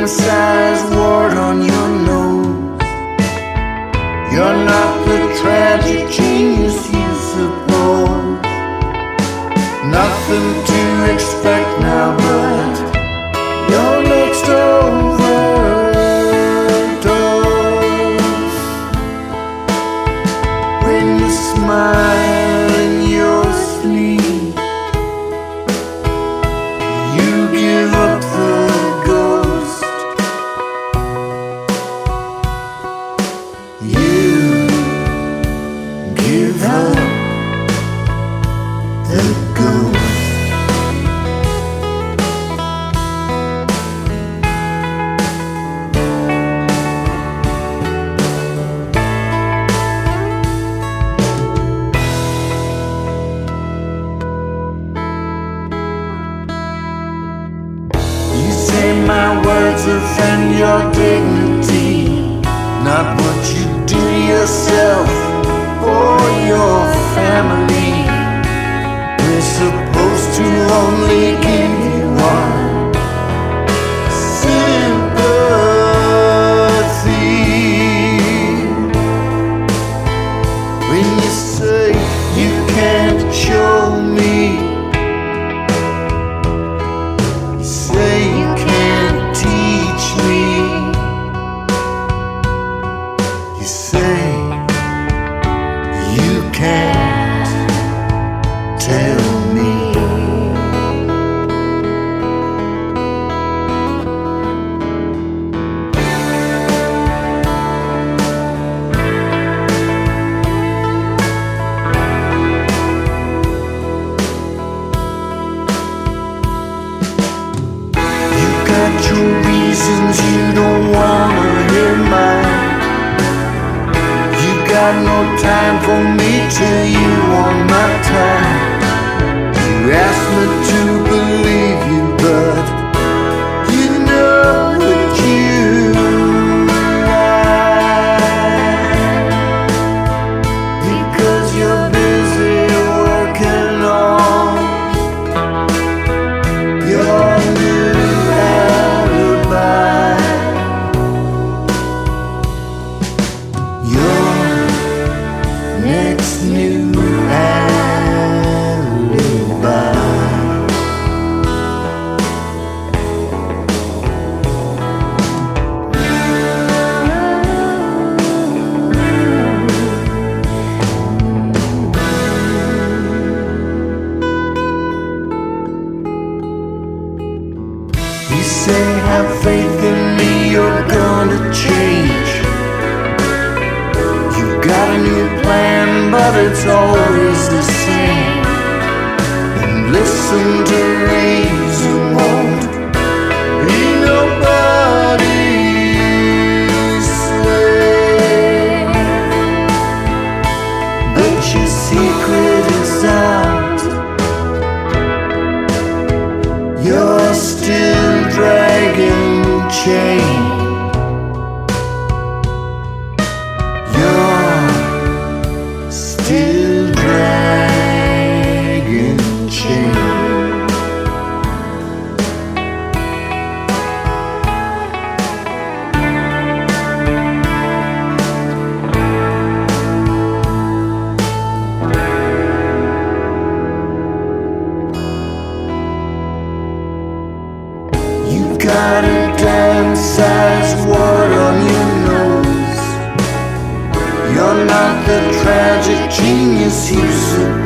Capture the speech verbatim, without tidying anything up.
damn-sized wart on your nose. You're not the tragic genius you suppose. Nothing to expect now, but your next overdose. When you smile in your sleep, you give up the ghost. You give up the ghost. My words offend your dignity, not what you do to yourself or your family. We're supposed to only give you one sympathy. When you say you can't show me, you say you can't teach me. You say you can't tell me. Your reasons, you don't wanna hear mine. You got no time for me till you want my time. You asked me to believe you, but you know that you lie, because you're busy working on your new next new alibi. You say have faith in me, you're gonna change. Got a new plan, but it's always the same. And listen to reason, won't be nobody's slave. But your secret is out. You're still dragging chain. Still dragging chain. You've got a damn-sized wart on your nose. You're not the tragic genius you suppose.